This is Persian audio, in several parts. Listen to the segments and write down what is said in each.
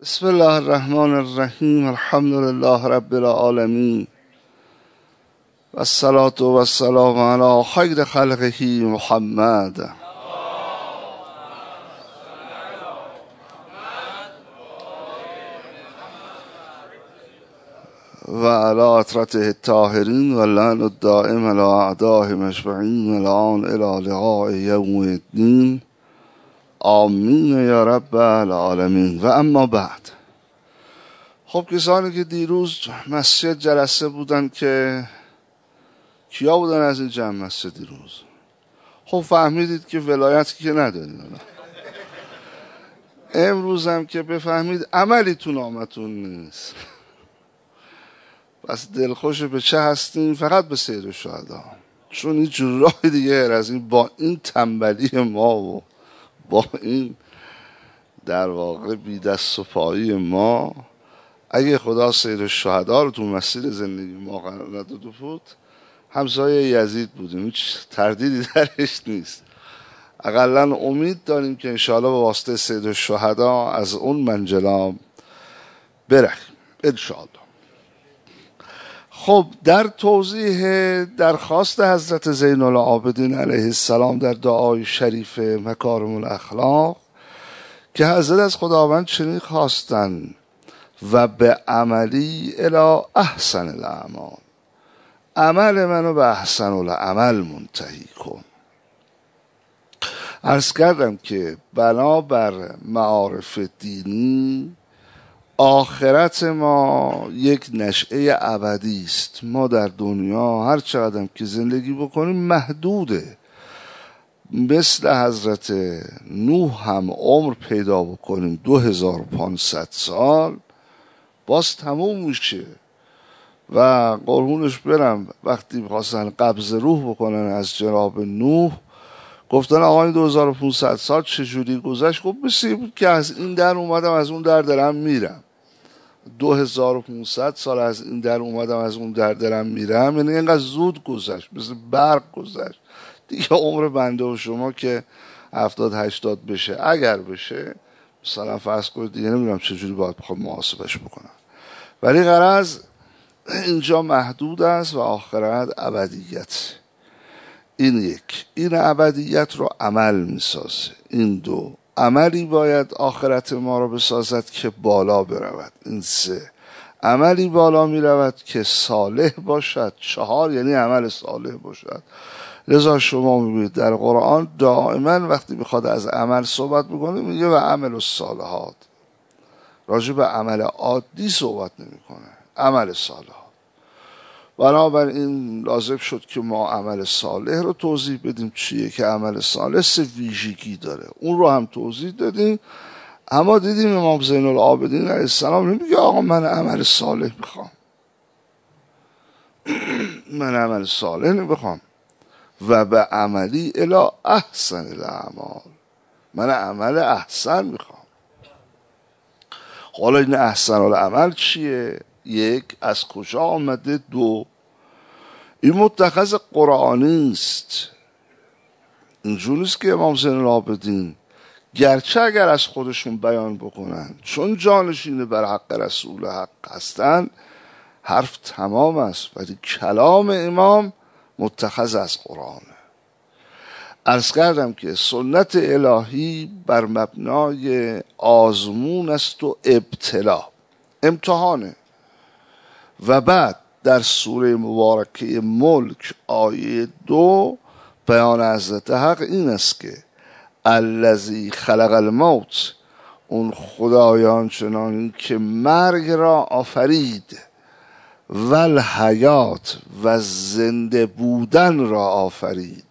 بسم الله الرحمن الرحیم. الحمد لله رب العالمین و الصلاة و السلام علی خیر خلقه محمد و علی اطرته الطاهرین و لعن الدائم علی اعدائهم اجمعین و الان الی لقاء یوم الدین. آمین یا رب العالمین. و اما بعد، خب کسانی که دیروز مسجد جلسه بودن، که کیا بودن از این جمع مسجد دیروز؟ خب فهمیدید که ولایتی که ندارید. امروز هم که بفهمید عملیتون آمتون نیست. بس دلخوش به چه هستیم؟ فقط به سید الشهدا. چون هیچ راه دیگه از این، با این تنبلی ما و با این در واقع بی دست و پایی ما، اگه خدا سید الشهدا رو تو مسیر زندگی ما قرار نداده بود، همسایه یزید بودیم، هیچ تردیدی درش نیست. اقلا امید داریم که انشاءالله به واسطه سید الشهدا از اون منجلا برخیم انشاءالله. خب در توضیح درخواست حضرت زین العابدین علیه السلام در دعای شریف مکارم الاخلاق، که حضرت از خداوند چنین خواستند: و به عملی الی احسن الاعمال، عمل منو به احسن العمل منتهی کن. عرض کردم که بنابر معارف دینی آخرت ما یک نشأه ابدی است. ما در دنیا هر چقدر که زندگی بکنیم محدوده. مثل حضرت نوح هم عمر پیدا بکنیم 2500 سال، باز تموم میشه. و قربونش برم، وقتی میخواستن قبض روح بکنن از جناب نوح، گفتن آقا این 2500 سال چجوری گذشت؟ خب بسی بود که از این در اومدم از اون در دارم میرم. 2500 سال از این در اومدم از اون در دارم میرم، یعنی اینقدر زود گذشت، مثل برق گذشت. دیگه عمر بنده و شما که 70-80 بشه، اگر بشه، مثلا فرض کنید، دیگه نمیدونم چجوری باید بخوام محاسبش بکنم. ولی غرض اینجا محدود است و آخرت ابدیت. این یک، این ابدیت رو عمل میسازه. این دو، عملی باید آخرت ما رو بسازد که بالا برود. این سه، عملی بالا میرود که صالح باشد. چهار، یعنی عمل صالح باشد. لذا شما میبینید در قرآن دائما وقتی میخواد از عمل صحبت بکنه میگه و عمل الصالحات. راجع به عمل عادی صحبت نمیکنه، عمل صالحات. بنابراین لازم شد که ما عمل صالح رو توضیح بدیم. چیه که عمل صالح؟ سه ویژگی داره، اون رو هم توضیح دادیم. اما دیدیم امام زین العابدین علیه السلام نمیگه آقا من عمل صالح میخوام، من عمل صالح نمیخوام، و به عملی الی احسن الاعمال، من عمل احسن میخوام. حالا این احسن العمل چیه؟ یک، از کجا آمده؟ دو، این متخذ قرآنی است. اینجور نیست که امام زین العابدین گرچه اگر از خودشون بیان بکنن چون جانشین بر حق رسول حق هستن، حرف تمام است، ولی کلام امام متخذ از قرآنه. عرض کردم که سنت الهی بر مبنای آزمون است و ابتلا، امتحانه. و بعد در سوره مبارکه ملک آیه 2 بیان حضرت حق این است که الذی خلق الموت، اون خدایان چنانی که مرگ را آفرید، و الحیات، و زنده بودن را آفرید.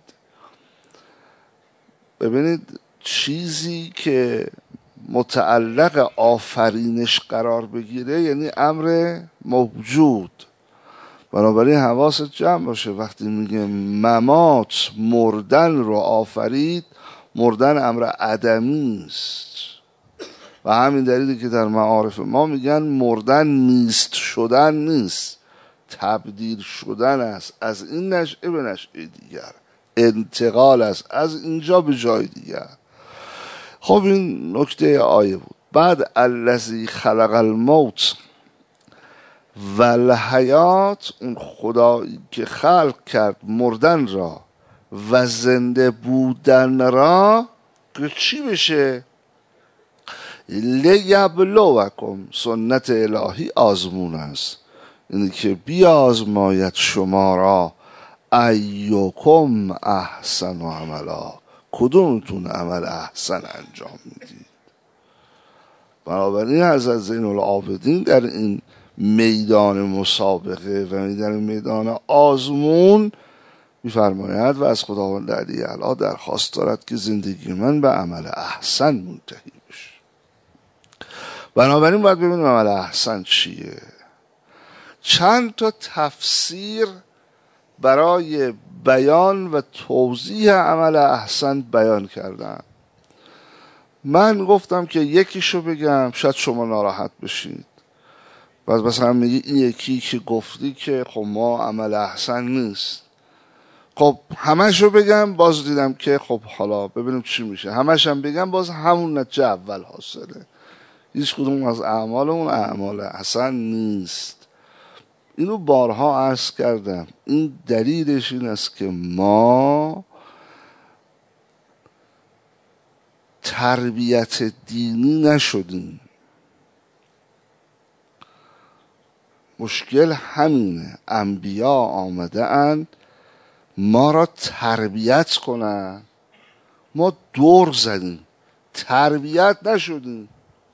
ببینید، چیزی که متعلق آفرینش قرار بگیره یعنی امر موجود. بنابراین حواست جمع باشه وقتی میگه ممات، مردن رو آفرید، مردن امر عدمی است. و همین دلیلی که در معارف ما میگن مردن نیست شدن نیست، تبدیل شدن است از این نشعه به نشعه دیگر، انتقال است از اینجا به جای دیگر. خب این نکته آیه بود. بعد الذی خلق الموت و الحیات، اون خدایی که خلق کرد مردن را و زنده بودن را، که چی بشه؟ لیبلوکم، سنت الهی آزمون است، اینی که بیازماید شما را ایکم احسن عملا، کدومتون عمل احسن انجام میدید. بنابراین حضرت زین العابدین در این میدان مسابقه و در میدان آزمون میفرماید و از خداوند علی اعلی درخواست دارد که زندگی من به عمل احسن منتهی بشه. بنابراین باید ببینیم عمل احسن چیه. چند تا تفسیر برای بیان و توضیح عمل احسن بیان کردن. من گفتم که یکیشو بگم، شاید شما ناراحت بشید. بعد مثلا میگی این یکی که گفتی که خب ما عمل احسن نیست. خب همشو بگم، باز دیدم که خب حالا ببینیم چی میشه. همش هم بگم باز همون نتیجه اول حاصله. هیچ کدوم از اعمالمون اعمال حسن نیست. اینو بارها عرض کردم. این دلیلش این است که ما تربیت دینی نشدیم. مشکل همینه. انبیا آمده اند ما را تربیت کنن، ما دور زدیم، تربیت نشدیم.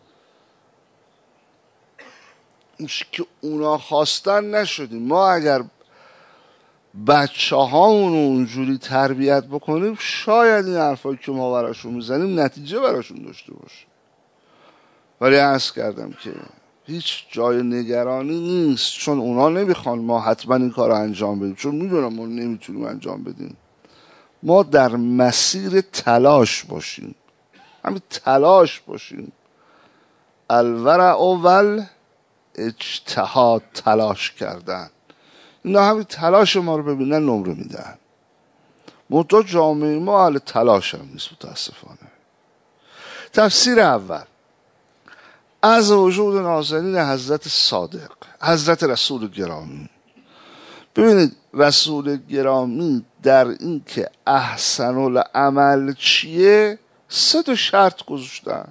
که اونا خواستن نشدیم. ما اگر بچه هامونو اونجوری تربیت بکنیم، شاید این حرفایی که ما براشون میزنیم نتیجه براشون داشته باشه. ولی عرض کردم که هیچ جای نگرانی نیست، چون اونا نمیخوان ما حتما این کار رو انجام بدیم، چون میدونم ما نمیتونیم انجام بدیم. ما در مسیر تلاش باشیم، همین تلاش باشیم. الورع اول اجتهاد، تلاش کردن. اینا همین تلاش ما رو ببینن نمره میدن. منتها جامعه ما اهل تلاش هم نیست متاسفانه. تفسیر اول از وجود نازنین حضرت صادق، حضرت رسول گرامی. ببینید رسول گرامی در این که احسن العمل چیه 3 شرط گذاشتن.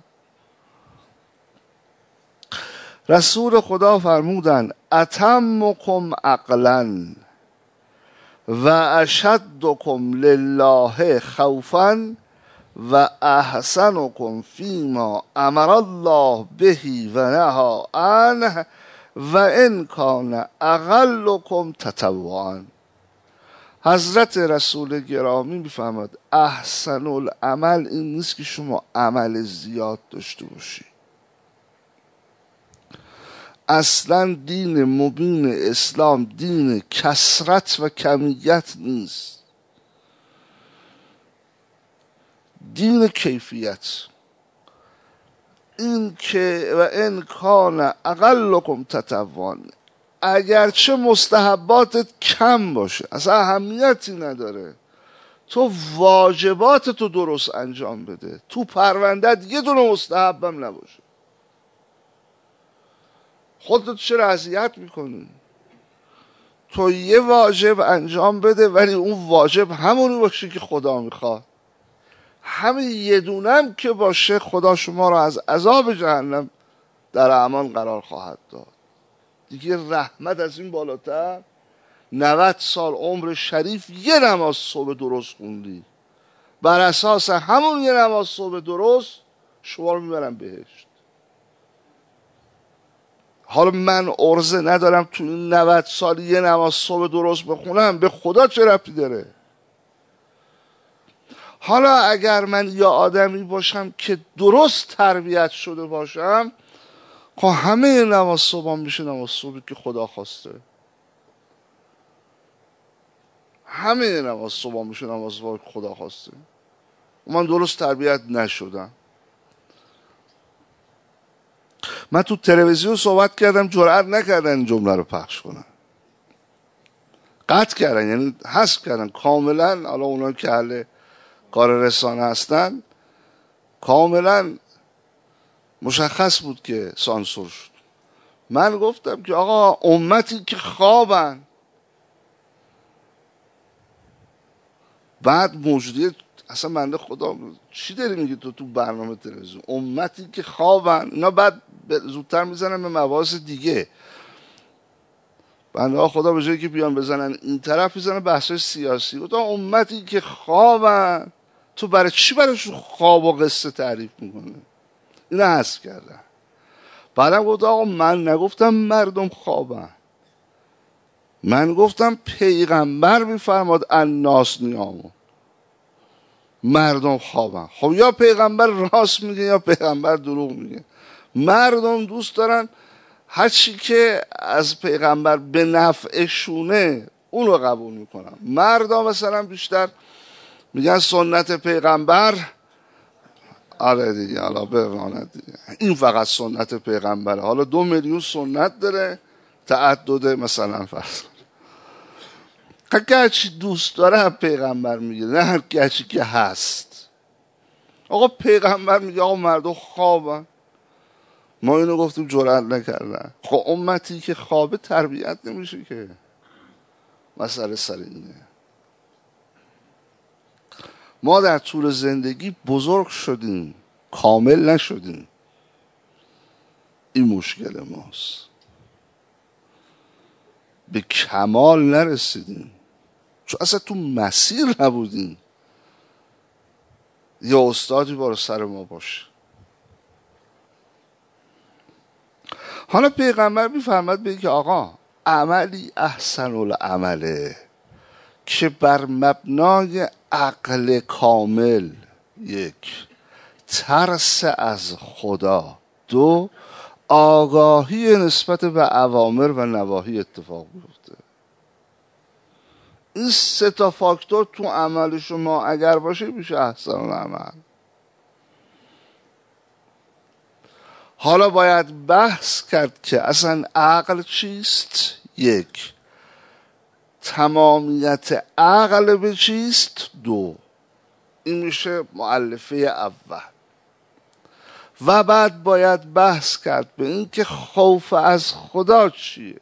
رسول خدا فرمودن اتمکم عقلا و اشدکم لله خوفا و احسنکم فیما امر الله بهی و نهی عنه و ان کان اقلکم تطوعا. حضرت رسول گرامی میفهمد احسن العمل این نیست که شما عمل زیاد داشته باشی. اصلا دین مبین اسلام دین کثرت و کمیت نیست، دین کیفیت. این که و ان کان اقلکم تطوعا، اگرچه مستحباتت کم باشه اصلا اهمیتی نداره، تو واجبات تو درست انجام بده، تو پروندت یه دونه مستحبم نباشه. خودت چرا اذیت میکنی؟ تو یه واجب انجام بده، ولی اون واجب همونی باشه که خدا میخواد. همین یه دونم که باشه خدا شما را از عذاب جهنم در امان قرار خواهد داد. دیگه رحمت از این بالاتر. 90 سال عمر شریف یه نماز صبح درست خوندی، بر اساس همون یه نماز صبح درست شما رو میبرم بهشت. حالا من عرضه ندارم تو این 90 سال یه نماز صبح درست بخونم، به خدا چه ربطی داره؟ حالا اگر من یا آدمی باشم که درست تربیت شده باشم، خب همه نماز صبح میشه نماز صبحی که خدا خواسته. همه نماز صبح میشه نماز صبحی که خدا خواسته. من درست تربیت نشدم. من تو تلویزیون صحبت کردم، جرئت نکردن این جمله رو پخش کنن، قطع کردن، یعنی حذف کردن کاملا. حالا اونا که اهل کار رسانه هستن کاملا مشخص بود که سانسور شد. من گفتم که آقا امتی که خوابن. بعد موجودیت اصلا بنده خدا چی داری میگی تو برنامه تلویزیون؟ امتی که خوابن. اینا بعد زودتر میزنن به مباحث دیگه. بنده خدا به جایی که بیان بزنن این طرف میزنن بحثای سیاسی. گفتم امتی که خوابن، تو برای چی براشون خواب و قصه تعریف میکنه؟ اینو حذف کردن. بعدم گفت آقا من نگفتم مردم خوابن، من گفتم پیغمبر میفرماد الناس نیامون، مردم خوابن. خب یا پیغمبر راست میگه یا پیغمبر دروغ میگه. مردم دوست دارن هر چی که از پیغمبر به نفعشونه اونو قبول میکنن. مردم مثلا بیشتر میگن سنت پیغمبر، آره دیگه، حالا بماند دیگه، این فقط سنت پیغمبره. حالا 2 میلیون سنت داره، تعدد مثلا فرض هر چی دوست داره پیغمبر میگه، نه هر چی که هست. آقا پیغمبر میگه آقا مردم خوابن، ما اینو گفتیم جرئت نکردن. خب امتی که خوابه تربیت نمیشه که. مسئله سر اینه. ما در طول زندگی بزرگ شدیم، کامل نشدیم. این مشکل ماست. به کمال نرسیدیم چون اصلا تو مسیر نبودیم. یا استادی بار سر ما باشه. حالا پیغمبر میفرماد بگه که آقا عملی احسن العمله که بر مبنای عقل کامل، 1 ترس از خدا، 2 آگاهی نسبت به اوامر و نواهی اتفاق بیفته. این 3 تا فاکتور تو عمل شما اگر باشه میشه احسن العمل. حالا باید بحث کرد که اصلا عقل چیست؟ 1 تمامیت عقل به چیست؟ 2 این میشه مؤلفه اول. و بعد باید بحث کرد به این که خوف از خدا چیه؟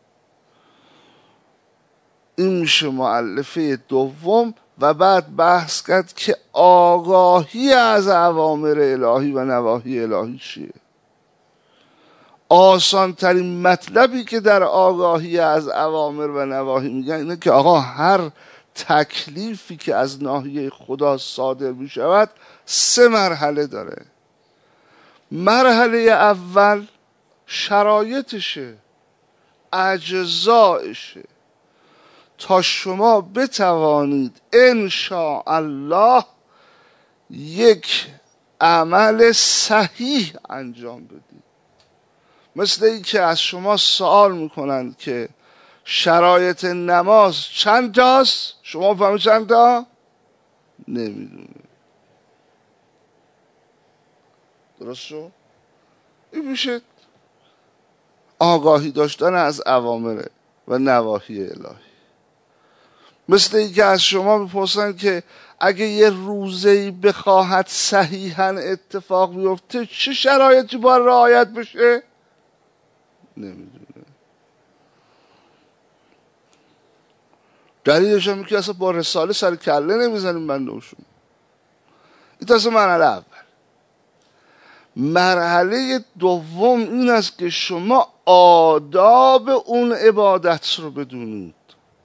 این میشه مؤلفه دوم. و بعد بحث کرد که آگاهی از اوامر الهی و نواهی الهی چیه؟ آسان ترین مطلبی که در آگاهی از اوامر و نواهی میگن اینه که آقا هر تکلیفی که از ناحیه خدا صادر میشود 3 مرحله داره. مرحله اول شرایطشه، اجزایشه، تا شما بتوانید انشاءالله یک عمل صحیح انجام بدید. مثل این که از شما سوال میکنند که شرایط نماز چند تاست؟ شما فهمید چند تا؟ نمیدونید. درست شد؟ این میشه آگاهی داشتن از اوامر و نواهی الهی. مثل این که از شما میپرسن که اگه یه روزه‌ای بخواهد صحیحاً اتفاق بیفته چه شرایطی باید رعایت بشه؟ نمیدونه. دلیلش هم که اصلا با رساله سر کله نمیزنیم بندهشون. این تازه مرحله اول. مرحله دوم این است که شما آداب اون عبادت رو بدونید.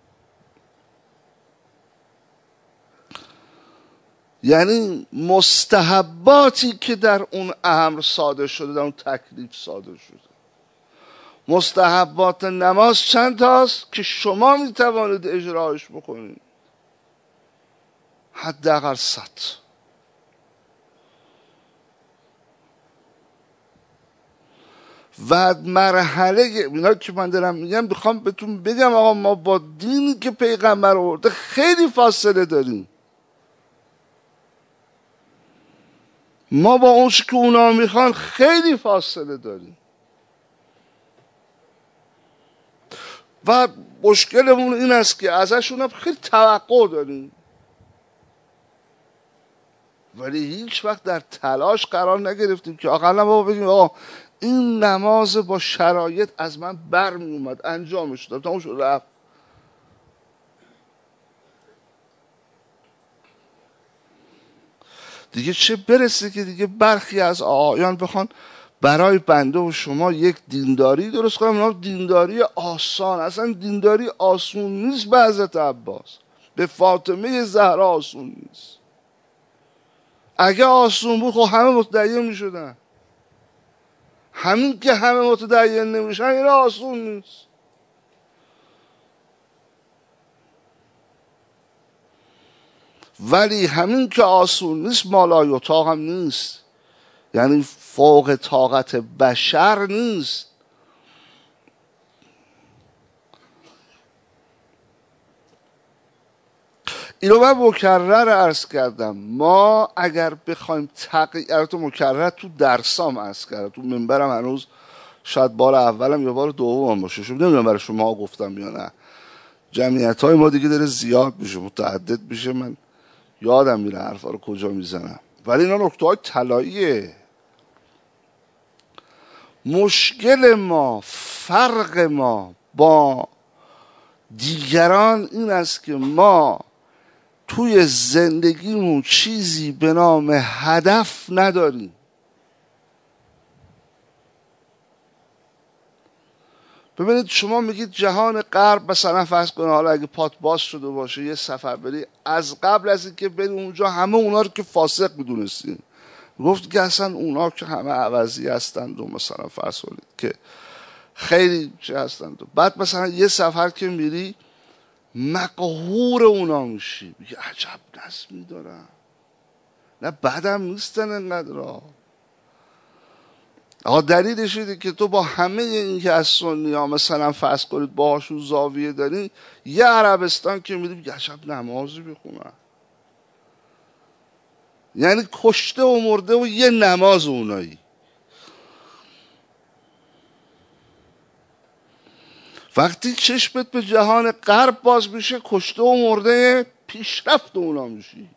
یعنی مستحباتی که در اون امر صادر شده، در اون تکلیف صادر شده. مستحبات نماز چند تاست که شما میتوانید اجرایش بکنید؟ حداقل 100. و مرحله اینا که من دارم میگم بخوام بهتون بگم آقا ما با دینی که پیغمبر آورده خیلی فاصله داریم. ما با اون که اونا میخوان خیلی فاصله داریم. و مشکلمون این است که ازشون هم خیلی توقع داریم ولی هیچ وقت در تلاش قرار نگرفتیم که اقلا بابا بگیم آقا این نماز با شرایط از من برمی اومد انجامش دادم تمام شد رفت. دیگه چه برسه که دیگه برخی از آقایان بخوان برای بنده و شما یک دینداری درست کنم، اونا دینداری آسان. اصلا دینداری آسون نیست. به حضرت عباس، به فاطمه زهرا آسون نیست. اگه آسون بود خب همه متدین می شدن. همین که همه متدین نمیشن این آسون نیست. ولی همین که آسون نیست مالایطاق هم نیست، یعنی فوق طاقت بشر نیست. اینو من مکرر عرض کردم. ما اگر بخوایم تقییرات مکرر تو درسام عرض کردم، تو منبرم هنوز شاید بار اولم یا بار دومم باشه، شما نمیدونم برای شما گفتم یا نه. جمعیت های ما دیگه داره زیاد میشه، متعدد میشه، من یادم میره حرفا رو کجا میزنم. ولی اینا نکته های طلاییه. مشکل ما، فرق ما با دیگران این است که ما توی زندگیمون چیزی به نام هدف نداریم. ببینید شما میگید جهان غرب مثلا فرض کنید، حالا اگه پات باز شده باشه یه سفر بری، از قبل از اینکه بری اونجا همه اونا رو که فاسق میدونستین، گفت که اصلا اونا که همه عوضی هستند و مثلا فرض کنید که خیلی چه هستند. بعد مثلا یه سفر که میری مقهور اونا میشی، میگه عجب نظمی دارن، نه بعدم نیستن انقدر. آقا دلیلش اینه که تو با همه این که از سنی ها مثلا فرض کنید باهاشون زاویه داری، یه عربستان که میری میگه عجب نمازی بخونن، یعنی کشته و مرده و یه نماز اونایی. وقتی چشمت به جهان غرب باز میشه کشته و مرده پیشرفت اونا میشی.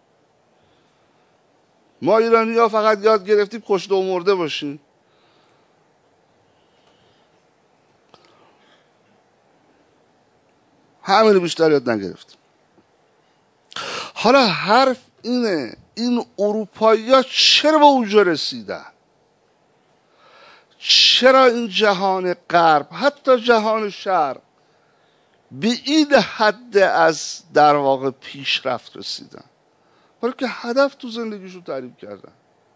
ما ایرانی ها فقط یاد گرفتیم کشته و مرده باشیم. همین بیشتر یاد نگرفتیم. حالا حرف اینه این اروپایی ها چرا به اونجا رسیدن؟ چرا این جهان غرب حتی جهان شرق به این حد از در واقع پیشرفت رسیدن؟ برای که هدف تو زندگیشو تعریف کردن.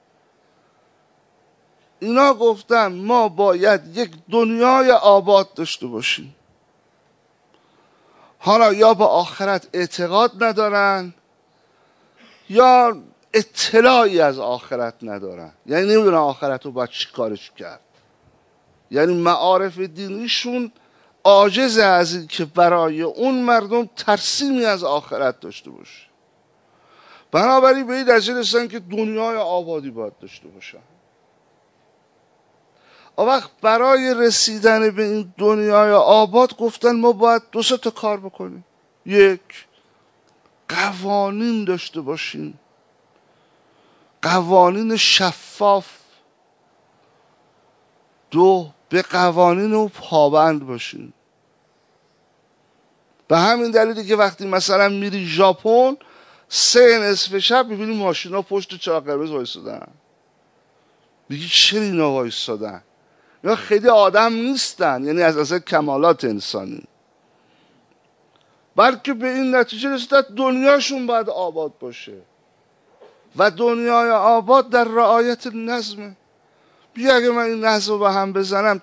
اینا گفتن ما باید یک دنیای آباد داشته باشیم. حالا یا به آخرت اعتقاد ندارن یا اطلاعی از آخرت ندارن، یعنی نمیدونن آخرت رو باید چی کارش کرد. یعنی معارف دینیشون عاجز از این که برای اون مردم ترسیمی از آخرت داشته باشه. بنابراین به این نتیجه رسیدن که دنیای آبادی باید داشته باشن. وقت برای رسیدن به این دنیای آباد گفتن ما باید 2 تا کار بکنیم. 1 قوانین داشته باشیم، قوانین شفاف. 2 به قوانین او پابند باشیم. به همین دلیلی که وقتی مثلا میری ژاپن 3 نصف شب میبینی ماشینا پشت چراغ قرمز وایسادن. میگی چرا اینا وایسادن؟ یا خیلی آدم نیستن، یعنی از اصل کمالات انسانی، بلکه به این نتیجه رسیدن دنیاشون باید آباد باشه و دنیای آباد در رعایت نظمه. بیا اگه من این نظم رو به هم بزنم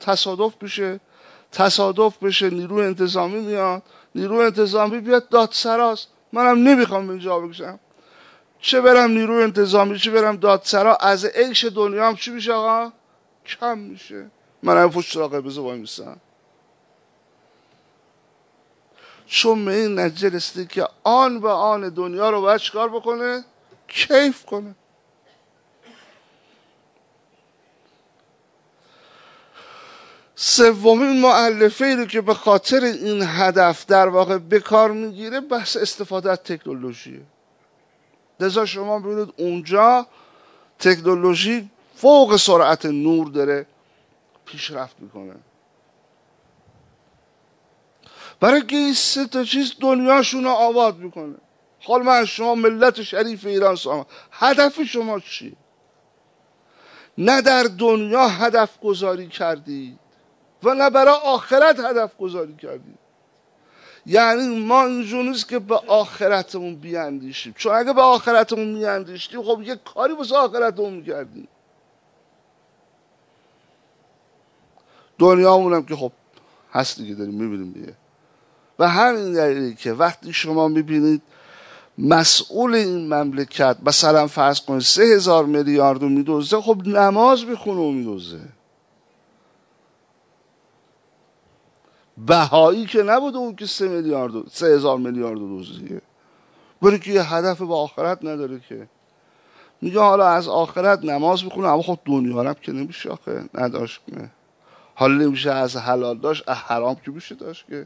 تصادف بشه نیروی انتظامی میاد، نیروی انتظامی بیاد دادسراست، منم نمیخوام اینجا بکشم، چه برم نیروی انتظامی چه برم دادسرا، از عیش دنیام چی میشه آقا؟ کم میشه. منم پشت چراغ قرمز وای میسم. چون به این نتیجه رسیده که آن به آن دنیا رو باید چیکار بکنه؟ کیف کنه. سومین مؤلفه‌ای رو که به خاطر این هدف در واقع به کار میگیره بحث استفاده از تکنولوژیه. لذا شما ببینید اونجا تکنولوژی فوق سرعت نور داره پیشرفت میکنه، برای که این سه تا چیز دنیاشون رو آباد میکنه. حال من شما ملت شریف ایران سلام، هدف شما چیه؟ نه در دنیا هدف گذاری کردید و نه برای آخرت هدف گذاری کردید. یعنی ما اینجور نیست که به آخرتمون بیاندیشیم، چون اگه به آخرتمون بیاندیشیم خب یه کاری واسه آخرتمون میکردیم. دنیامون هم که خب هست دیگه، داریم میبینیم دیگه. و همین دلیلی که وقتی شما میبینید مسئول این مملکت مثلا فرض کنید 3000 میلیارد رو میدوزه، خب نماز میخونه و میدوزه. بهایی که نبوده اون که 3000 میلیارد رو دوزیه، برای که یه هدف به آخرت نداره که. میگه حالا از آخرت نماز میخونه، اما خب دنیا هم که نمیشه آخه نداشت کنه. حالا نمیشه از حلال داشت، از حرام که میشه داشت که.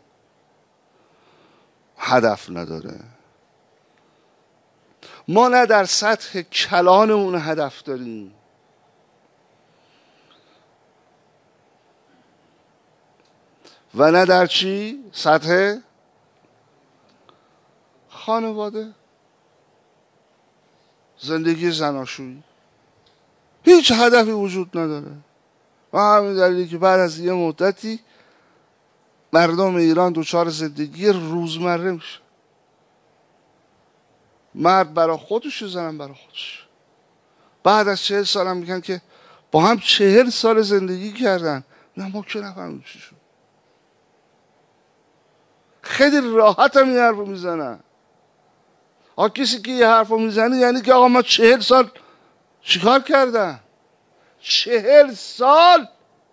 هدف نداره. ما نه در سطح کلانمون هدف داریم، و نه در چی؟ سطح خانواده، زندگی زناشویی، هیچ هدفی وجود نداره. و همین دلیلی که بعد از یه مدتی مردم ایران دچار زندگی روزمره میشه. مرد برای خودش، زنم برای خودش. بعد از 40 سال هم میگن که با هم 40 سال زندگی کردن. نه ما که نفهمیم چی شد. خیلی راحت هم این حرف رو میزنن. کسی که یه حرف رو میزنه یعنی که آقا ما 40 سال چیکار کردن؟ 40 سال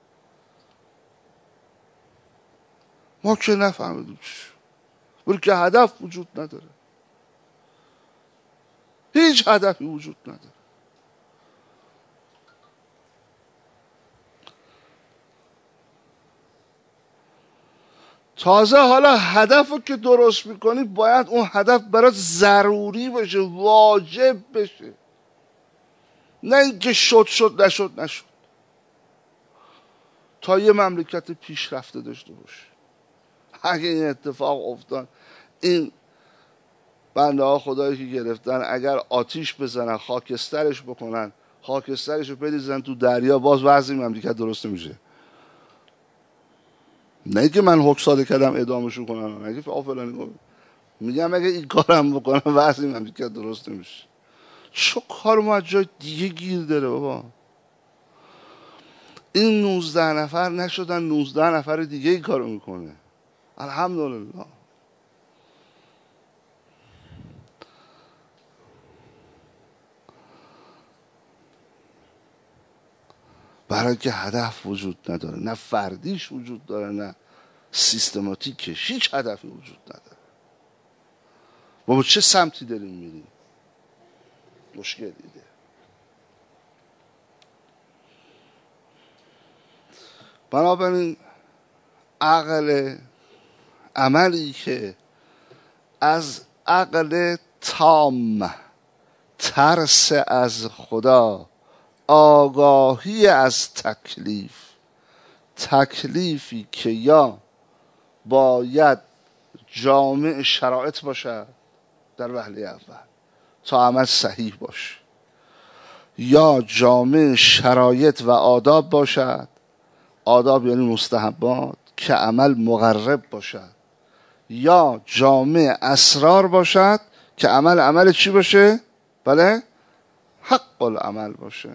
ما که نفهمیدیم چی شد. ولی که هدف وجود نداره، هیچ هدفی وجود نداره. تازه حالا هدف رو که درست میکنی باید اون هدف برات ضروری بشه، واجب بشه، نه اینکه شد نشد. تا یه مملکت پیشرفته داشته باشه. اگه این اتفاق افتاد، این بنده ها خدایی که گرفتن اگر آتیش بزنن، خاکسترش بکنن، خاکسترش رو بریزن تو دریا، باز وضع مملکت درست نمیشه. نه که من حکم صادر کردم اعدامشون کنن، نه که فلانی میگم اگه این کارم بکنن وضع مملکت درست نمیشه. چه کار ما جای دیگه گیر داره بابا. این 19 نفر نشدن 19 نفر دیگه این کارو میکنه. الحمدلله. برای که هدف وجود نداره، نه فردیش وجود داره نه سیستماتیکش، هیچ هدفی وجود نداره. بابا چه سمتی داریم میریم؟ مشکل دیده. بنابراین عقل عملی که از عقل تام، ترس از خدا، آگاهی از تکلیفی که یا باید جامع شرایط باشه در وهله اول تا عمل صحیح باشه، یا جامع شرایط و آداب باشد، آداب یعنی مستحبات، که عمل مقرب باشد، یا جامع اسرار باشد که عمل چی باشه؟ بله، حق العمل باشه.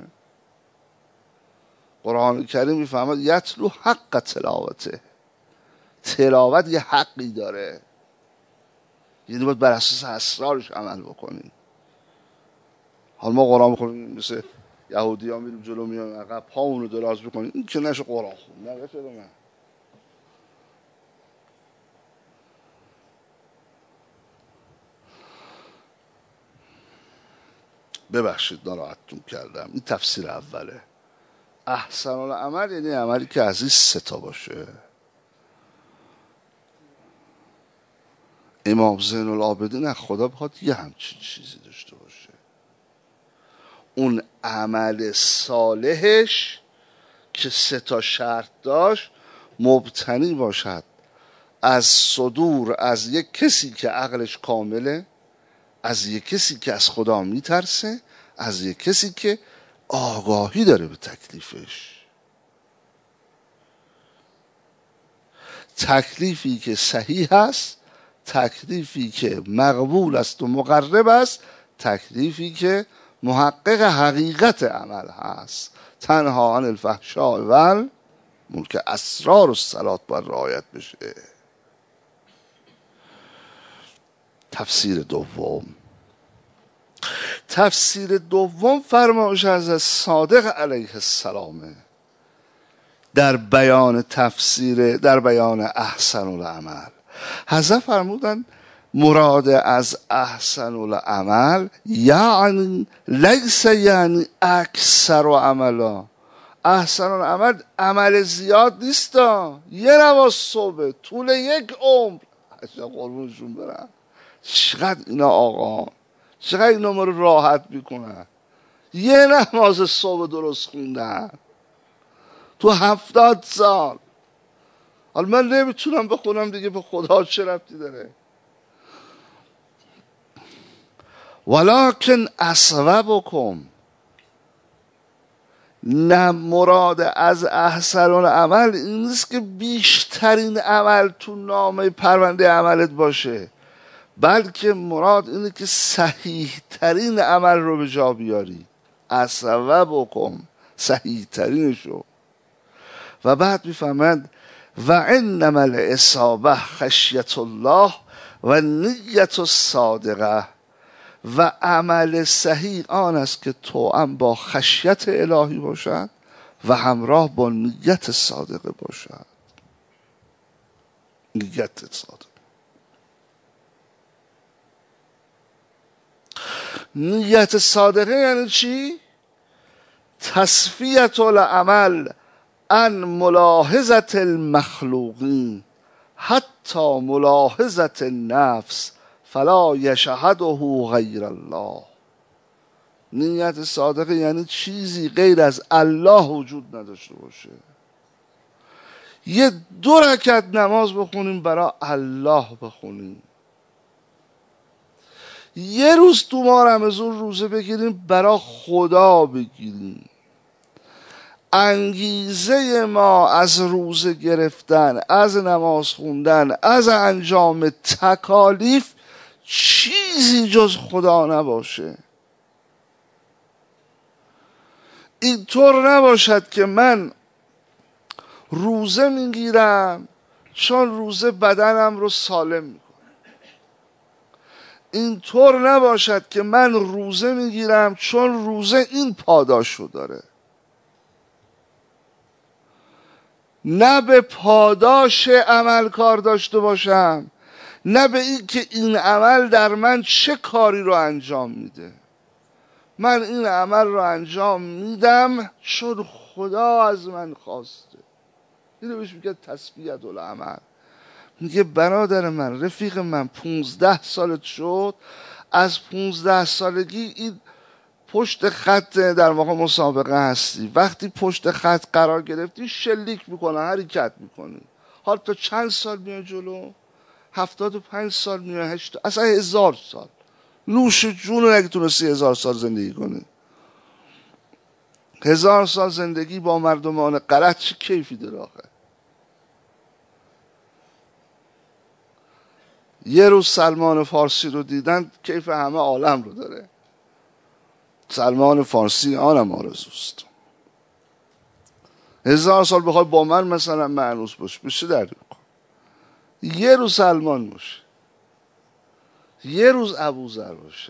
قرآن کریم میفهمد یتلو حق تلاوته، تلاوت یه حقی داره، یعنی باید بر اساس اسرارش عمل بکنیم. حالا ما قرآن میخونیم مثل یهودی ها میریم جلو میام عقب پامون رو دراز بکنیم، این که نشه قرآن خون. نه چرا من ببخشید ناراحتتون کردم. این تفسیر اوله. احسن العمل یعنی عملی که از این سه تا باشه. امام زین العابدین خدا بخواد یه همچین چیزی داشته باشه. اون عمل صالحش که 3 شرط داشت مبتنی باشد از صدور از یک کسی که عقلش کامله، از یک کسی که از خدا میترسه، از یک کسی که آگاهی داره به تکلیفش. تکلیفی که صحیح است، تکلیفی که مقبول است و مقرب است، تکلیفی که محقق حقیقت عمل هست. تنها عن الفحشاء و المنکر، اسرار الصلاة باید رعایت بشه. تفسیر دوم فرمایش از صادق علیه السلامه در بیان تفسیر، در بیان احسن العمل. حضرت فرمودن مراد از احسن العمل یعنی لیس یعنی اکثر و عملا. احسن العمل عمل زیاد نیست، یه نماز صبح طول یک عمر. قربونشون برم، چقدر اینا آقا، چقدر اینا ما رو راحت میکنن. یه نماز صبح درست خوندن تو 70 سال. حالا من نمیتونم بخونم دیگه، به خدا چه ربطی داره؟ ولکن اصوبکم، نه مراد از احسن العمل این نیست که بیشترین عمل تو نامه پرونده عملت باشه، بلکه مراد اینه که صحیح ترین عمل رو به جا بیاری. اصوبکم، صحیح ترینشو. و بعد میفهمند و انما الاصابه خشیت الله و نیت الصادقه، و عمل صحیح آن است که توأم با خشیت الهی باشد و همراه با نیت صادقه باشد. نیت صادقه، نیت صادقه یعنی چی؟ تصفیت العمل عن ملاحظت المخلوقین حتی ملاحظت النفس فلا یشهده غیر الله. نیت صادقه یعنی چیزی غیر از الله وجود نداشته باشه. یه 2 رکعت نماز بخونیم برای الله بخونیم، یه روز تو ماه رمضان روزه بگیریم برای خدا بگیریم. انگیزه ما از روزه گرفتن، از نماز خوندن، از انجام تکالیف چیزی جز خدا نباشه. اینطور نباشد که من روزه میگیرم چون روزه بدنم رو سالم میکنه. اینطور نباشد که من روزه میگیرم چون روزه این پاداش رو داره. نه به پاداش عمل کار داشته باشم، نه به این که این عمل در من چه کاری رو انجام میده. من این عمل رو انجام میدم چون خدا از من خواسته. اینو بهش میگه تصفیت العمل. میگه برادر من، رفیق من، 15 سالت شد، از 15 سالگی این پشت خط در واقع مسابقه هستی. وقتی پشت خط قرار گرفتی شلیک میکنه، حرکت میکنی. حالا تا چند سال میای جلو؟ 75 سال میای، 80، اصلا 1000 سال. نوش جون اگه تونستی 1000 سال زندگی کنی. 1000 سال زندگی با مردمان غلط چه کیفی داره آخه؟ یه روز سلمان فارسی رو دیدن کیف همه عالم رو داره. سلمان فارسی آنم آرزوست. 1000 سال بخوای با من مثلا معنوس باشه، بشه در یه روز سلمان باشه، یه روز ابوذر باشه.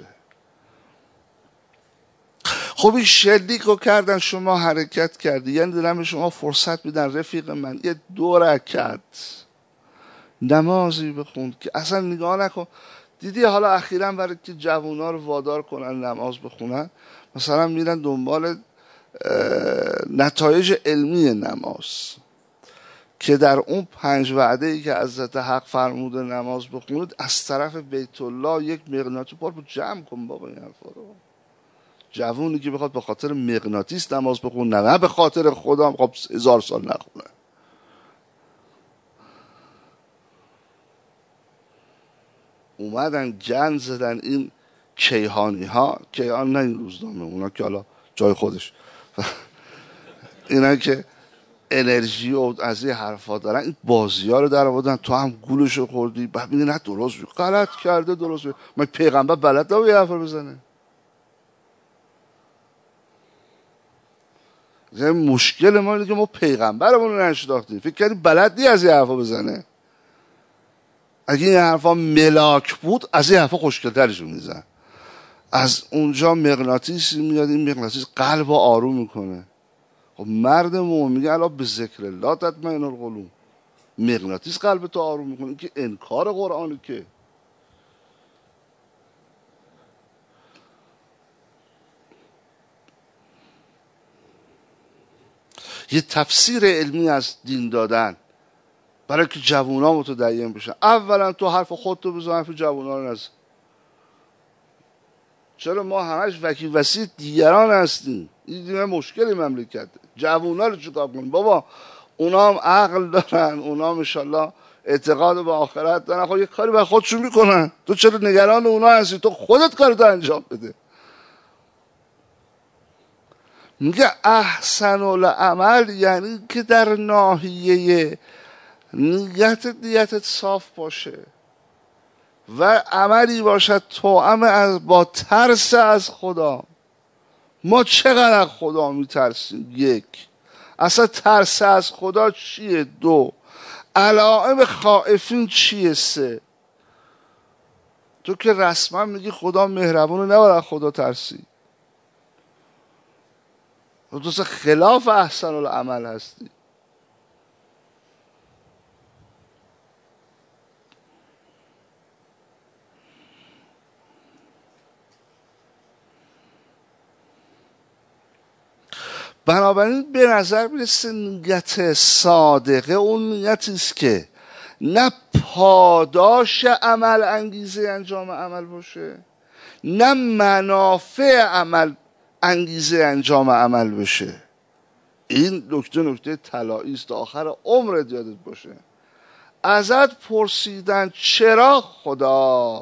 خب این شلیک رو کردن، شما حرکت کردی، یعنی دارن به شما فرصت میدن رفیق من یه 2 رکعت نمازی بخون که اصلا نگاه نکن. دیدی حالا اخیراً برای که جوونا رو وادار کنن نماز بخونن، مثلا میرن دنبال نتایج علمی نماز که در اون 5 وعده‌ای که حضرت حق فرموده نماز بخونید، از طرف بیت الله یک مغناطیس رو جمع کن بابا این حرفا رو. جوونی که بخواد به خاطر مغناطیس نماز بخونه، نه به خاطر خدا خب 1000 سال نخونه. اومدن گند زدن این کیهانی ها، کیهان نه این روزنامه، اونا که حالا جای خودش اینا که انرژی و از این حرفا دارن، این بازی ها رو در آوردن. تو هم گولشو خوردی. بعد میگه نه درست غلط کرده، درست من پیغمبر بلد نبود یه حرفا بزنه. مشکل ما اینه که ما پیغمبرمون رو نشناختیم، فکر کردیم بلد نی از این حرفا بزنه. اگه این حرفا ملاک بود از این حرفا خوشگل‌ترشون میزن. از اونجا مغناطیسی میاد، این مغناطیس قلب رو آروم میکنه. خب مرد مومن میگه الا به ذکر الله تطمئن القلوب، مغناطیس قلب تو آروم میکنه. این که انکار قرآنه که یه تفسیر علمی از دین دادن برای که جوونا متدین بشن. اولا تو حرف خودتو بزن، حرف جوونا رو نزن. چرا ما همش وکیل وسیع دیگران هستیم؟ این دیگه مشکلی مملکت. جوونا رو چیکار کنیم بابا؟ اونا هم عقل دارن، اونا هم انشالله اعتقاد به آخرت دارن. خب یه کاری برای خودشون میکنن، تو چرا نگران اونا هستی؟ تو خودت کارتو انجام بده. میگه احسن العمل یعنی که در ناحیه نیتت صاف باشه و عملی باشد توأم با ترس از خدا. ما چقدر از خدا میترسیم؟ یک، اصلا ترس از خدا چیه؟ دو، علائم خائفین چیه؟ سه، تو که رسما میگی خدا مهربونه، نباید خدا ترسی. تو خلاف احسن العمل هستی. بنابراین به نظر میرسه نیت صادقه اون نیتی است که نه پاداش عمل انگیزه انجام عمل باشه، نه منافع عمل انگیزه انجام عمل بشه. این نکته طلایی است، آخر عمرت یادت باشه. ازت پرسیدن چرا خدا،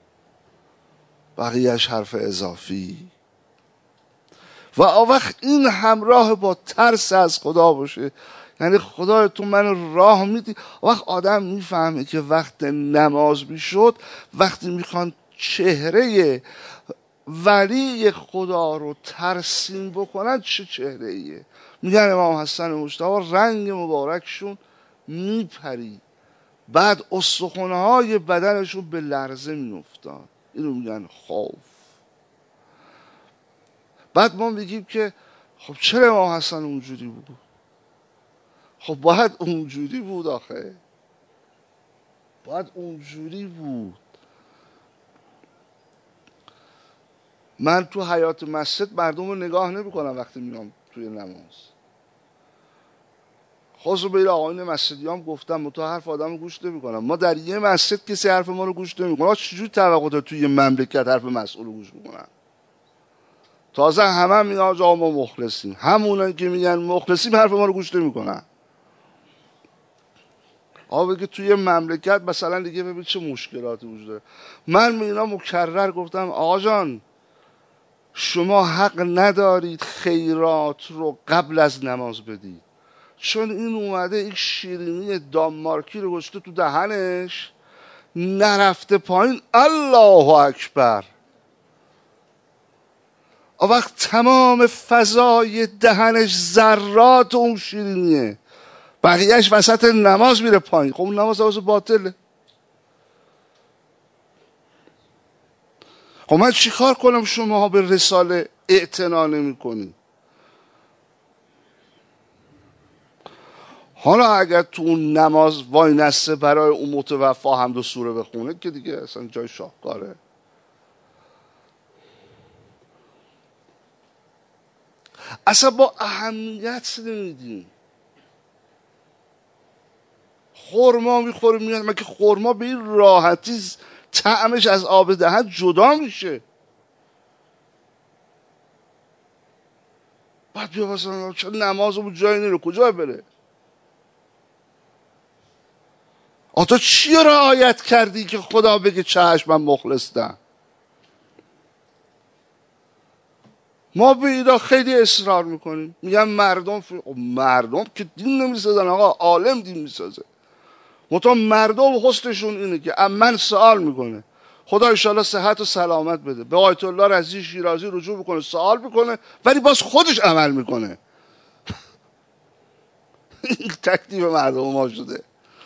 بقیهش حرف اضافی. و وقت این همراه با ترس از خدا باشه، یعنی خدای تو من راه میدی. وقت آدم میفهمه که وقت نماز میشد، وقتی میخوان چهره ولی خدا رو ترسیم بکنن چه چهره ایه. میگن امام حسن مجتبی رنگ مبارکشون میپرید، بعد استخوان‌های های بدنشون به لرزه میافتاد. اینو میگن خوف. بعد ما میگیم که خب چرا امام حسن اونجوری بود؟ خب باید اونجوری بود، آخه باید اونجوری بود. من تو حیات مسجد مردم رو نگاه نمی کنم وقتی میام توی نماز. خواستو به آقایون مسجدی هم گفتم تو حرف آدم رو گوش نمی کنم. ما در یه مسجد کسی حرف ما رو گوش نمی کنم. چجوری توقع داره توی یه مملکت حرف مسئول رو گوش میکنن؟ تازه همه میگن آقا ما مخلصیم، همونن که میگن مخلصیم حرف ما رو گوش نمی کنن. آقا بگه توی مملکت مثلا دیگه ببین چه مشکلاتی وجود داره. من به اینا مکرر گفتم آقا جان شما حق ندارید خیرات رو قبل از نماز بدید، چون این اومده یک شیرینی دانمارکی رو گذاشته تو دهنش، نرفته پایین الله اکبر. آن وقت تمام فضای دهنش ذرات اون شیرینیه، بقیهش وسط نماز میره پایین. خب اون نماز باطله. خب من چیکار کنم شما به رساله اعتنا نمی کنی؟ حالا اگر تو اون نماز وای نسته برای اون متوفا حمد و سوره بخونه که دیگه اصلا جای شاهکاره. اصلا با اهمیت نمیدیم. خورما میخوره میاد، مگه خورما به این راحتی طعمش از آب دهن جدا میشه؟ بعد بیا مثلا چرا نمازمون جایی نره، کجا بره؟ تو چی رعایت کردی که خدا بگه چشم من مخلصم؟ ما به اینا خیلی اصرار میکنیم، میگن مردم که دین نمیسازن آقا، عالم دین میسازه. منتها مردم حسنشون اینه که من سوال میکنه خدا انشالله صحت و سلامت بده، به آیت الله رضی شیرازی رجوع بکنه، سوال میکنه، ولی باز خودش عمل میکنه. این تکلیف مردم ما شده.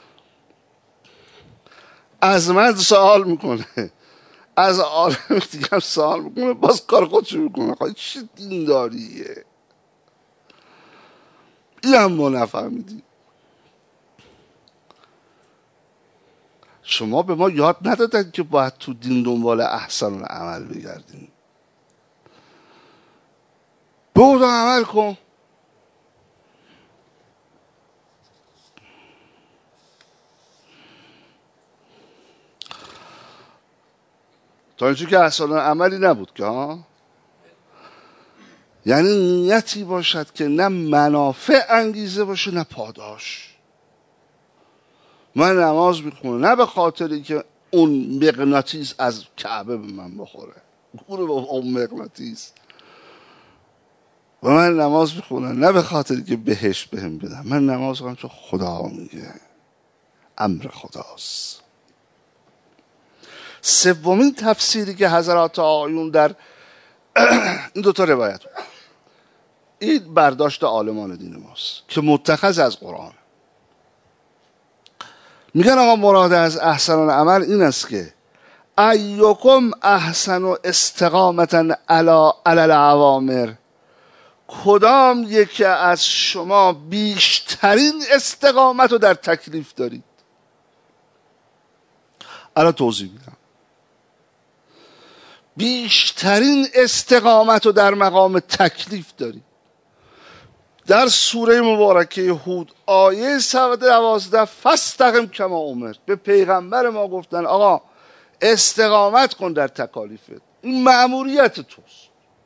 از من سوال میکنه، از عالم دیگه هم سوال میکنه، باز کار خودشو میکنه. خواهی چه دینداریه؟ این هم ما نفهمیدیم. شما به ما یاد ندادن که باید تو دین دنبال احسن العمل بگردیم. برو عمل کن. تا اینجا که احسن عملی نبود که ها، یعنی نیتی باشد که نه منافع انگیزه باشه نه پاداش. من نماز میخونم نه به خاطری که اون مغناطیس از کعبه به من بخوره، برو با اون مغناطیس. و من نماز میخونم نه به خاطری که بهشت بهم بدم، من نماز میخونم چون خدا میگه، امر خداست. سومین تفسیری که حضرات آقایون در این دوتا روایت، این برداشت عالمان دین ماست که متخذ از قرآن، میگن آقا مراد از احسن العمل این است که ایکم احسن استقامتا علی الاوامر، کدام یکی از شما بیشترین استقامت رو در تکلیف دارید. الان توضیح میدم. بیشترین استقامت رو در مقام تکلیف دارید. در سوره مبارکه هود آیه 112 فاستقم کما امرت، به پیغمبر ما گفتن آقا استقامت کن در تکالیفت، این مأموریت توست.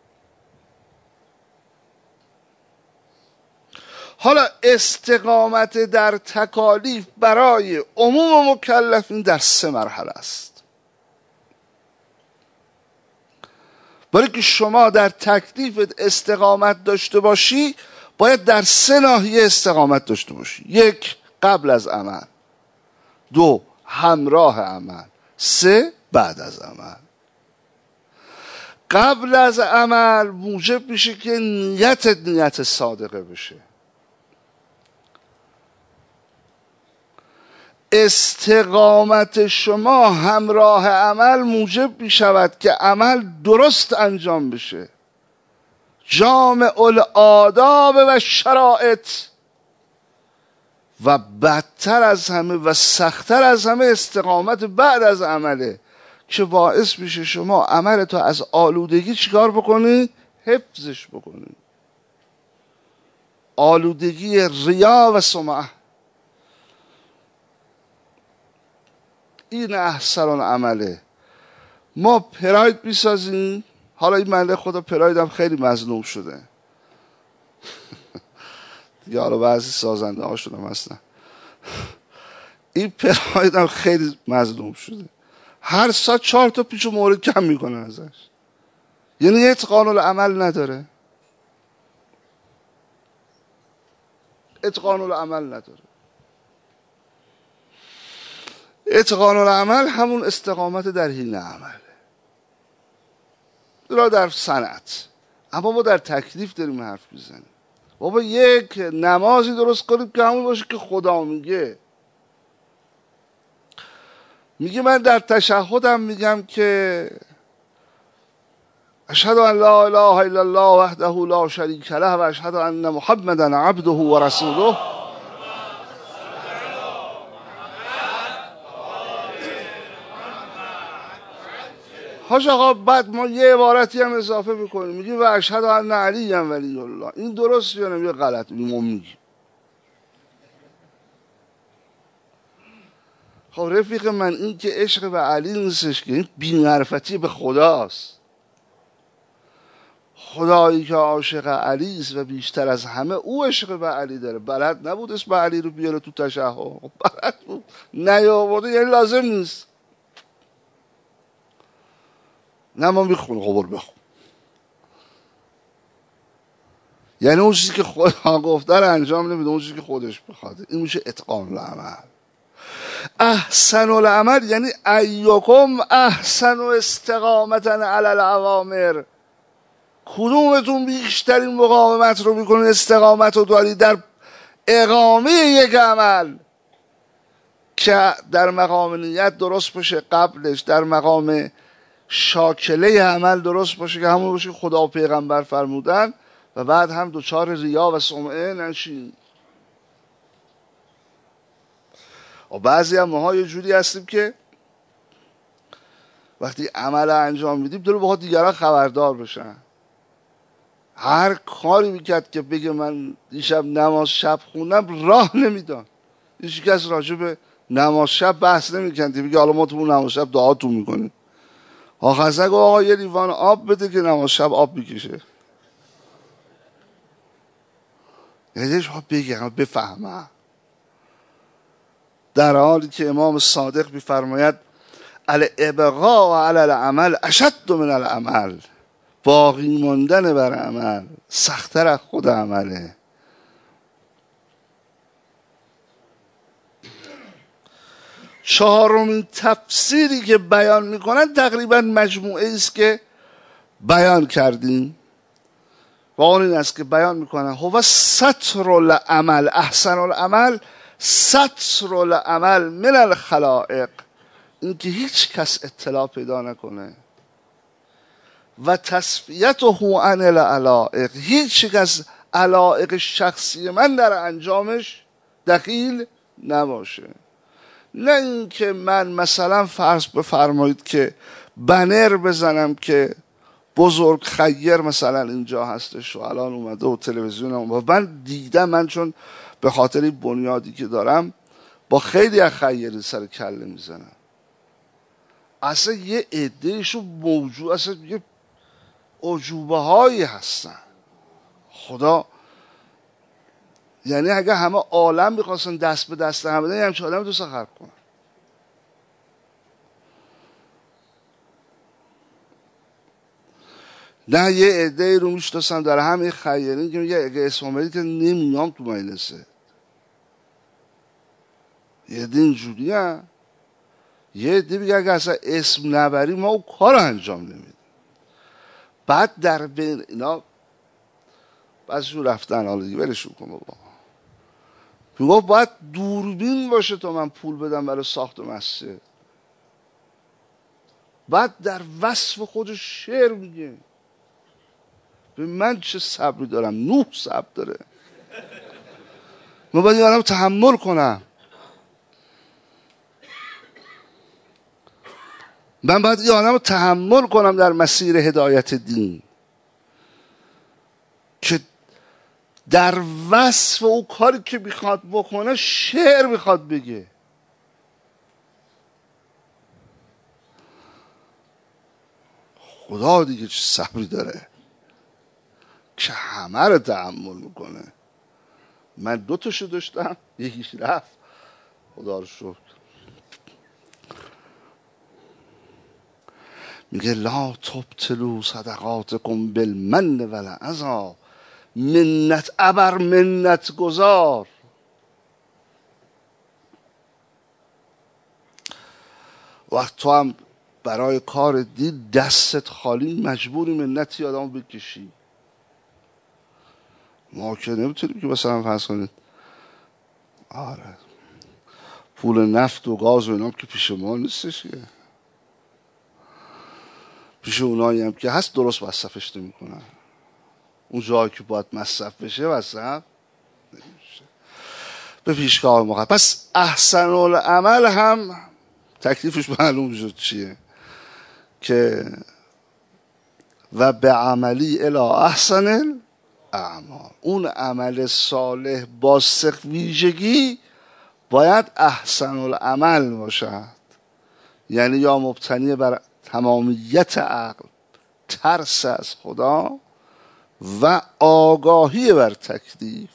حالا استقامت در تکالیف برای عموم مکلفین در 3 مرحله است. برای که شما در تکلیفت استقامت داشته باشی باید در 3 ناحیه استقامت داشته باشی. 1 قبل از عمل، 2 همراه عمل، 3 بعد از عمل. قبل از عمل موجب میشه که نیت صادقه بشه. استقامت شما همراه عمل موجب می شود که عمل درست انجام بشه. جامع الآداب و شرایط. و بدتر از همه و سختتر از همه استقامت بعد از عمله که باعث میشه شما عملتو از آلودگی چیکار بکنی؟ حفظش بکنی. آلودگی ریا و سمعه. این احسن العمله. ما پراید بیسازیم. حالا این منده خدا پرایدم خیلی مظلوم شده دیگه، حالا بعضی سازنده هاشون هم هستن. این پرایدم خیلی مظلوم شده، هر ساعت 4 تا پیچ و مورد کم میکنه ازش. یعنی اتقان العمل نداره، اتقان العمل نداره. اتقان العمل همون استقامت در حین عمل، در صنعت. اما ما در تکلیف داریم حرف میزنیم. بابا یک نمازی درست کنیم که همون باشه که خدا میگه. میگه من در تشهدم میگم که اشهد ان لا اله الا الله وحده لا شریک له و اشهد ان محمدا عبده و رسوله. حاج آقا بعد ما یه عبارتی هم اضافه میکنیم، میگیم و اشهد ان علی ولی الله. این درست یا نه؟ غلط ما میگیم. خب رفیق من، این که عشق به علی نیستش که، این بی‌معرفتی به خداست. خدایی که عاشق علی است و بیشتر از همه او عشق به علی داره. بلد نبود اسم علی رو بیاره تو تشهد، بلد بود، نیاورده یعنی لازم نیست. نه ما میخونه، خب بخون. یعنی اون چیزی که خدا گفته رو انجام نمیده، اون چیزی که خودش بخواد. این میشه اتقان العمل. احسن العمل یعنی ایکم احسن استقامتا علی الاوامر، کدومتون بیشترین مقاومت رو میکنین، استقامت رو داری در اقامه یک عمل که در مقام نیت درست باشه، قبلش در مقام شاکله عمل درست باشه که همون باشه خدا و پیغمبر فرمودن، و بعد هم دوچار ریا و سمعه نشین. و بعضی هم ماها یه جوری هستیم که وقتی عمل انجام میدیم داره باید دیگران خبردار بشن. هر کاری میکرد که بگه من دیشب نماز شب خوندم راه نمیدان. هیچ کس راجع به نماز شب بحث نمیکنه، بگه حالا ما تو نماز شب دعاتون میکنیم. آخه آقا یه لیوان آب بده که نماز شب آب میکشه. یعنی شما بگه بفهمه. در حالی که امام صادق میفرماید الابقاء علی العمل اشد من العمل، باقی ماندن بر عمل سخت‌تر از خود عمله. چهارمین تفسیری که بیان میکنن تقریبا مجموعه است که بیان کردیم و اون این است که بیان میکنن هو ستر العمل، احسن العمل ستر العمل من الخلائق، این که هیچ کس اطلاع پیدا نکنه، و تصفیته عن العلائق، هیچ کس علایق شخصی من در انجامش دخیل نباشه. نه اینکه من مثلا فرض بفرمایید که بنر بزنم که بزرگ خیر مثلا اینجا هستش و الان اومده و تلویزیون اومده، من دیدم، من چون به خاطر این بنیادی که دارم با خیلی از خیری سر کله میزنم، اصلا یه عدهشو موجود، اصلا یه عجوبه هایی هستن. خدا یعنی اگه همه عالم میخواستن دست به دست هم بدن، همچه آدم دوست خلق کنن. نه یه عده رو میشناسم در همه خیرین که میگه اگه اسم آمدی که نمیام تو مجلسه. یه عده اینجوری هم، یه عده میگه اگه اصلا اسم نبری ما اون کار انجام نمیدیم. بعد در بین اینا بعضیشون رفتن، حالا دیگه ولشون کن بابا، میگه باید دوربین باشه تا من پول بدم برای ساخت مسجد. بعد در وصف خودش شعر میگه به من چه صبری دارم، 9 صبر داره، من باید این آدم تحمل کنم، من باید این آدم رو تحمل کنم در مسیر هدایت دین، که در وصف او کاری که میخواد بکنه شعر میخواد بگه. خدا دیگه چه صبری داره که همه رو تحمل میکنه. من 2 تاشو داشتم، یکیش رفت، خدا رو شکر. میگه لا تبطلوا صدقاتکم بالمن والعذا، منت ابر منت گذار. وقت تو هم برای کار دین دستت خالی مجبوری منتی آدمو بکشی. ما که نمیتونیم که مثلا فرض کنید آره پول نفت و گاز و اینا که پیش ما نیستش، که پیش اونایی هم که هست درست مصرفش نمیکنن. اون جایی که باید مصرف بشه مصرف نمیشه. به پیشگاه موقع پس احسن العمل هم تکلیفش معلوم شد چیه، که و به عملی الی احسن الاعمال، اون عمل صالح با ویژگی باید احسن العمل باشد، یعنی یا مبتنی بر تمامیت عقل، ترس از خدا، و آگاهی بر تکلیف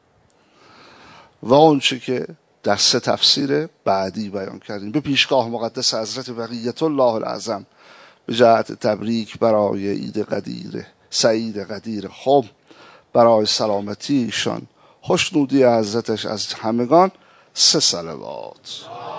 و اونچه که در 3 تفسیر بعدی بیان کردیم. به پیشگاه مقدس حضرت بقیت الله الاعظم به جهت تبریک برای عید قدیر سعید قدیر خم، برای سلامتی ایشان، خوشنودی حضرتش از همگان 3 صلوات.